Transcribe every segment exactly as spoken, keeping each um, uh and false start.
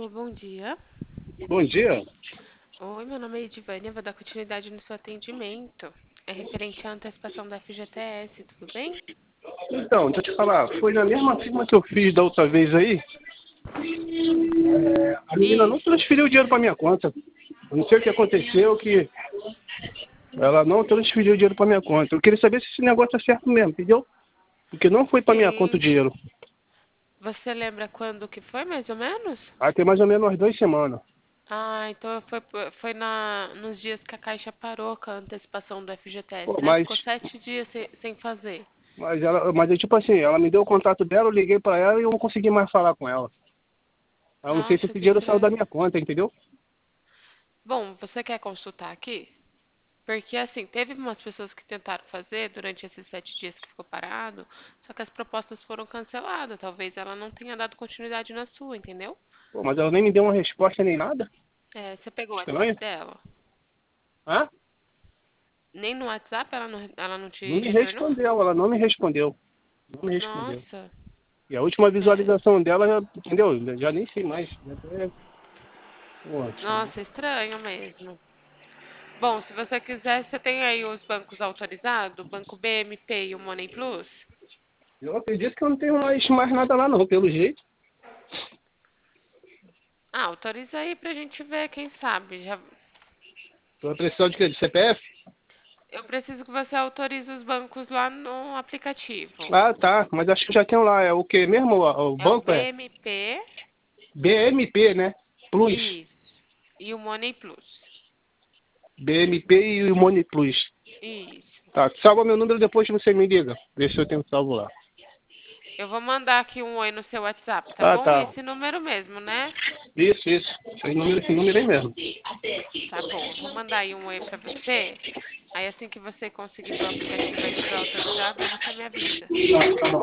Alô, bom dia. Bom dia. Oi, meu nome é Edivânia, vou dar continuidade no seu atendimento. É referente à antecipação da F G T S, tudo bem? Então, deixa eu te falar, foi na mesma firma que eu fiz da outra vez aí. É, a menina não Isso. transferiu o dinheiro para minha conta. Eu não sei o que aconteceu, que ela não transferiu o dinheiro para minha conta. Eu queria saber se esse negócio é certo mesmo, entendeu? Porque não foi para minha conta o Sim. dinheiro. Você lembra quando que foi, mais ou menos? Aí tem mais ou menos umas duas semanas. Ah, então foi, foi na, nos dias que a Caixa parou com a antecipação do F G T S, Pô, né? mas, Ficou sete dias sem, sem fazer. mas ela, mas é tipo assim, ela me deu o contato dela, eu liguei para ela e eu não consegui mais falar com ela. Eu não sei se Nossa, esse que dinheiro saiu da estranho. minha conta, entendeu? Bom, você quer consultar aqui? Porque, assim, teve umas pessoas que tentaram fazer durante esses sete dias que ficou parado, só que as propostas foram canceladas. Talvez ela não tenha dado continuidade na sua, entendeu? Pô, mas ela nem me deu uma resposta nem nada. É, você pegou o WhatsApp Estranho. dela? Hã? Nem no WhatsApp ela não, ela não Não te me retornou? respondeu, ela não me respondeu. Não me respondeu. Nossa, E a última é, visualização dela, já, entendeu? Já já nem sei mais. Já até- Poxa. nossa, estranho mesmo. Bom, se você quiser, você tem aí os bancos autorizados, o Banco B M P e o Money Plus? Eu acredito que eu não tenho mais, mais nada lá não, pelo jeito. Ah, autoriza aí pra gente ver, quem sabe. Já... Tô precisando de quê? De C P F? Eu preciso que você autorize os bancos lá no aplicativo. Ah, tá. Mas acho que já tem lá. É o quê mesmo? O, o É o banco é B M P, B M P, né? Plus. isso, e o Money Plus, B M P e o Money Plus. isso. Tá, salva meu número depois você me liga. Vê se eu tenho salvo lá. Eu vou mandar aqui um oi no seu WhatsApp, tá Ah, bom? tá. Esse número mesmo, né? Isso, isso. Esse número, esse número aí mesmo. Tá bom, eu vou mandar aí um oi pra você. Aí assim que você conseguir ver o aplicativo aí estiver autorizado, aí você me avisa. Tá, tá bom.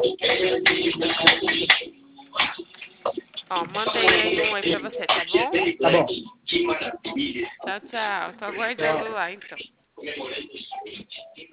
Ó, mandei aí um oi pra você, tá bom? Tá bom. Tchau, tchau. Tô aguardando lá, então.